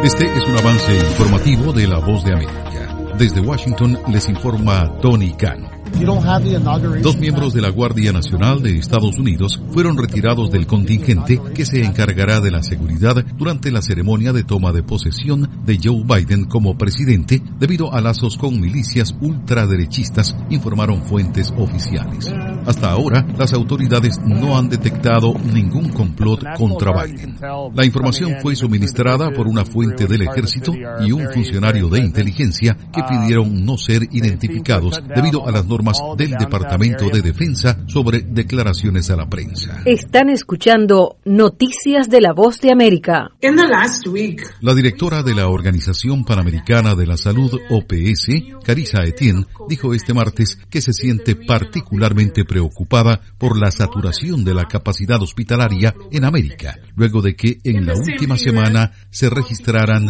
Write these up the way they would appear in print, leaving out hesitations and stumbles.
Este es un avance informativo de La Voz de América. Desde Washington les informa Tony Cano. Dos miembros de la Guardia Nacional de Estados Unidos fueron retirados del contingente que se encargará de la seguridad durante la ceremonia de toma de posesión de Joe Biden como presidente debido a lazos con milicias ultraderechistas, informaron fuentes oficiales. Hasta ahora, las autoridades no han detectado ningún complot contra Biden. La información fue suministrada por una fuente del ejército y un funcionario de inteligencia que pidieron no ser identificados debido a las normas del Departamento de Defensa sobre declaraciones a la prensa. Están escuchando Noticias de La Voz de América. La directora de la Organización Panamericana de la Salud, OPS, Carissa Etienne, dijo este martes que se siente particularmente preocupada por la saturación de la capacidad hospitalaria en América, luego de que en la última semana se registraran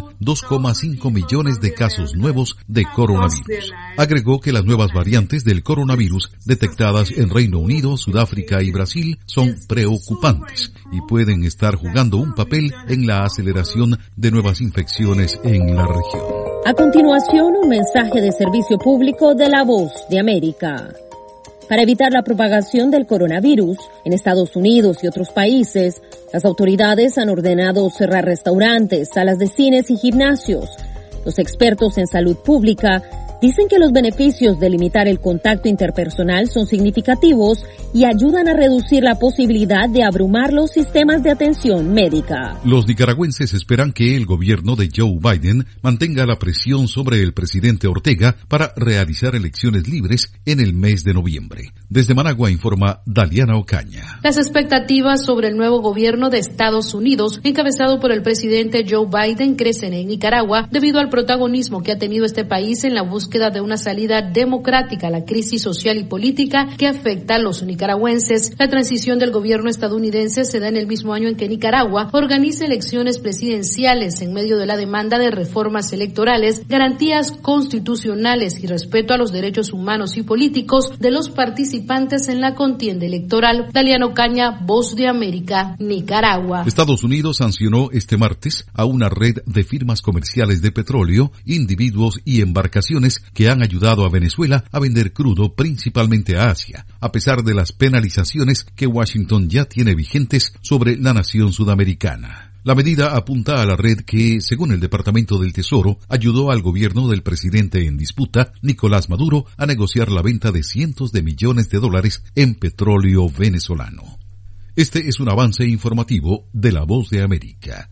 2,5 millones de casos nuevos de coronavirus. Agregó que las nuevas variantes del coronavirus detectadas en Reino Unido, Sudáfrica y Brasil son preocupantes y pueden estar jugando un papel en la aceleración de nuevas infecciones en la región. A continuación, un mensaje de servicio público de La Voz de América. Para evitar la propagación del coronavirus en Estados Unidos y otros países, las autoridades han ordenado cerrar restaurantes, salas de cines y gimnasios. Los expertos en salud pública dicen que los beneficios de limitar el contacto interpersonal son significativos y ayudan a reducir la posibilidad de abrumar los sistemas de atención médica. Los nicaragüenses esperan que el gobierno de Joe Biden mantenga la presión sobre el presidente Ortega para realizar elecciones libres en el mes de noviembre. Desde Managua informa Daliana Ocaña. Las expectativas sobre el nuevo gobierno de Estados Unidos, encabezado por el presidente Joe Biden, crecen en Nicaragua debido al protagonismo que ha tenido este país en la búsqueda de una salida democrática a la crisis social y política que afecta a los nicaragüenses. La transición del gobierno estadounidense se da en el mismo año en que Nicaragua organiza elecciones presidenciales en medio de la demanda de reformas electorales, garantías constitucionales y respeto a los derechos humanos y políticos de los participantes en la contienda electoral. Daliano Caña, Voz de América, Nicaragua. Estados Unidos sancionó este martes a una red de firmas comerciales de petróleo, individuos y embarcaciones que han ayudado a Venezuela a vender crudo principalmente a Asia, a pesar de las penalizaciones que Washington ya tiene vigentes sobre la nación sudamericana. La medida apunta a la red que, según el Departamento del Tesoro, ayudó al gobierno del presidente en disputa, Nicolás Maduro, a negociar la venta de cientos de millones de dólares en petróleo venezolano. Este es un avance informativo de La Voz de América.